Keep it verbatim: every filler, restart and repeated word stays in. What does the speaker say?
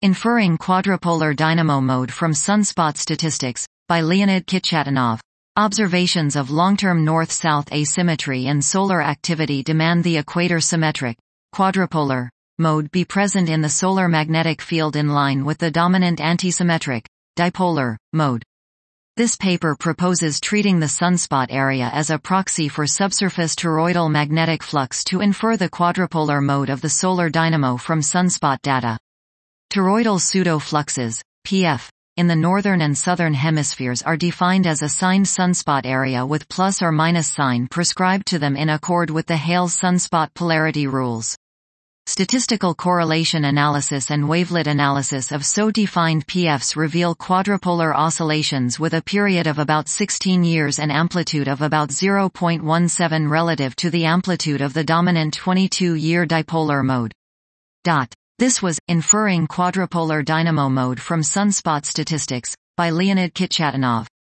Inferring quadrupolar dynamo mode from sunspot statistics, by Leonid Kitchatanov. Observations of long-term north-south asymmetry and solar activity demand the equator-symmetric, quadrupolar, mode be present in the solar magnetic field in line with the dominant antisymmetric, dipolar, mode. This paper proposes treating the sunspot area as a proxy for subsurface toroidal magnetic flux to infer the quadrupolar mode of the solar dynamo from sunspot data. Toroidal pseudo-fluxes, P F, in the northern and southern hemispheres are defined as assigned sunspot area with plus or minus sign prescribed to them in accord with the Hales sunspot polarity rules. Statistical correlation analysis and wavelet analysis of so defined P Fs reveal quadrupolar oscillations with a period of about sixteen years and amplitude of about zero point one seven relative to the amplitude of the dominant twenty-two year dipolar mode. Dot. This was Inferring Quadrupolar Dynamo Mode from Sunspot Statistics, by Leonid Kitchatanov.